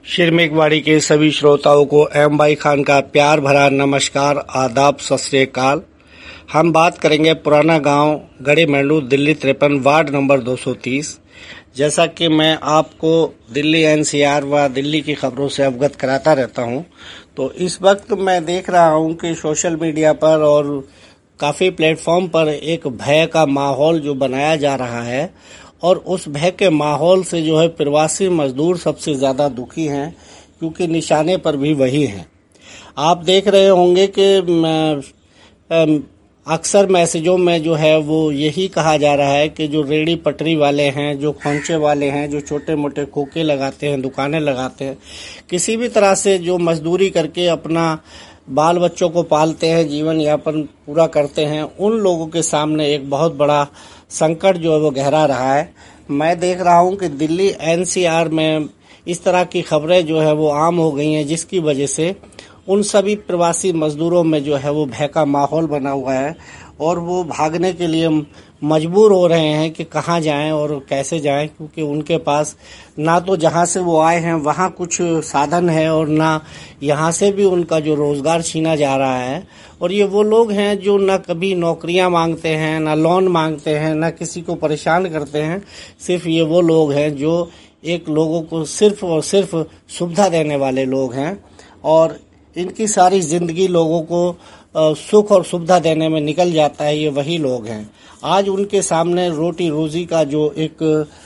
शिरमिकवाड़ी के सभी श्रोताओं को एम भाई खान का प्यार भरा नमस्कार, आदाब, सत श्री अकाल। हम बात करेंगे पुराना गांव गड़ी मेंढू, दिल्ली 53, वार्ड नंबर 230। जैसा कि मैं आपको दिल्ली एनसीआर व दिल्ली की खबरों से अवगत कराता रहता हूं, तो इस वक्त मैं देख रहा हूं कि सोशल मीडिया पर और काफ़ी प्लेटफॉर्म पर एक भय का माहौल जो बनाया जा रहा है, और उस भय के माहौल से जो है प्रवासी मजदूर सबसे ज़्यादा दुखी हैं, क्योंकि निशाने पर भी वही हैं। आप देख रहे होंगे कि अक्सर मैसेजों में जो है वो यही कहा जा रहा है कि जो रेड़ी पटरी वाले हैं, जो खोंचे वाले हैं, जो छोटे मोटे खोखे लगाते हैं, दुकानें लगाते हैं, किसी भी तरह से जो मजदूरी करके अपना बाल बच्चों को पालते हैं, जीवन यापन पूरा करते हैं, उन लोगों के सामने एक बहुत बड़ा संकट जो है वो गहरा रहा है। मैं देख रहा हूं कि दिल्ली एनसीआर में इस तरह की खबरें जो है वो आम हो गई हैं, जिसकी वजह से उन सभी प्रवासी मजदूरों में जो है वो भय का माहौल बना हुआ है और वो भागने के लिए मजबूर हो रहे हैं कि कहाँ जाएं और कैसे जाएं, क्योंकि उनके पास ना तो जहाँ से वो आए हैं वहाँ कुछ साधन है और ना यहाँ से भी उनका जो रोज़गार छीना जा रहा है। और ये वो लोग हैं जो ना कभी नौकरियाँ मांगते हैं, ना लोन मांगते हैं, ना किसी को परेशान करते हैं। सिर्फ ये वो लोग हैं जो एक लोगों को सिर्फ और सिर्फ सुविधा देने वाले लोग हैं, और इनकी सारी ज़िंदगी लोगों को सुख और सुविधा देने में निकल जाता है। ये वही लोग हैं। आज उनके सामने रोटी रोज़ी का जो एक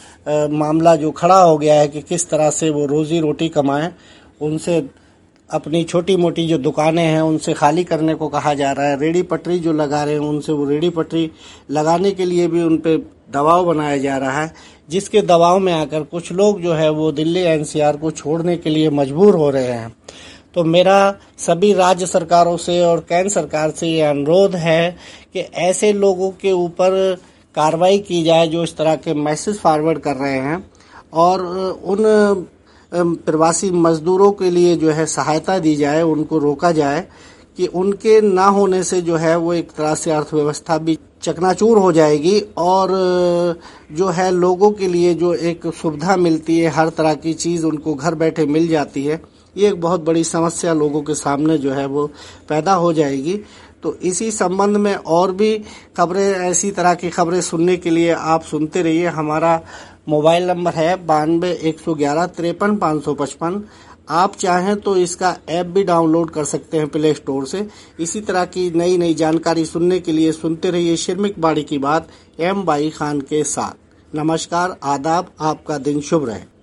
मामला जो खड़ा हो गया है कि किस तरह से वो रोज़ी रोटी कमाएं, उनसे अपनी छोटी मोटी जो दुकानें हैं उनसे खाली करने को कहा जा रहा है। रेड़ी पटरी जो लगा रहे हैं उनसे वो रेड़ी पटरी लगाने के लिए भी उन पे दबाव बनाया जा रहा है, जिसके दबाव में आकर कुछ लोग जो है वो दिल्ली एनसीआर को छोड़ने के लिए मजबूर हो रहे हैं। तो मेरा सभी राज्य सरकारों से और केंद्र सरकार से ये अनुरोध है कि ऐसे लोगों के ऊपर कार्रवाई की जाए जो इस तरह के मैसेज फॉरवर्ड कर रहे हैं, और उन प्रवासी मजदूरों के लिए जो है सहायता दी जाए, उनको रोका जाए कि उनके ना होने से जो है वो एक तरह से अर्थव्यवस्था भी चकनाचूर हो जाएगी, और जो है लोगों के लिए जो एक सुविधा मिलती है, हर तरह की चीज़ उनको घर बैठे मिल जाती है, ये एक बहुत बड़ी समस्या लोगों के सामने जो है वो पैदा हो जाएगी। तो इसी संबंध में और भी खबरें, ऐसी तरह की खबरें सुनने के लिए आप सुनते रहिए। हमारा मोबाइल नंबर है 92 111 53 555। आप चाहें तो इसका ऐप भी डाउनलोड कर सकते हैं प्ले स्टोर से। इसी तरह की नई नई जानकारी सुनने के लिए सुनते रहिए शिरमिकवाड़ी की बात एम भाई खान के साथ। नमस्कार, आदाब, आपका दिन शुभ रहे।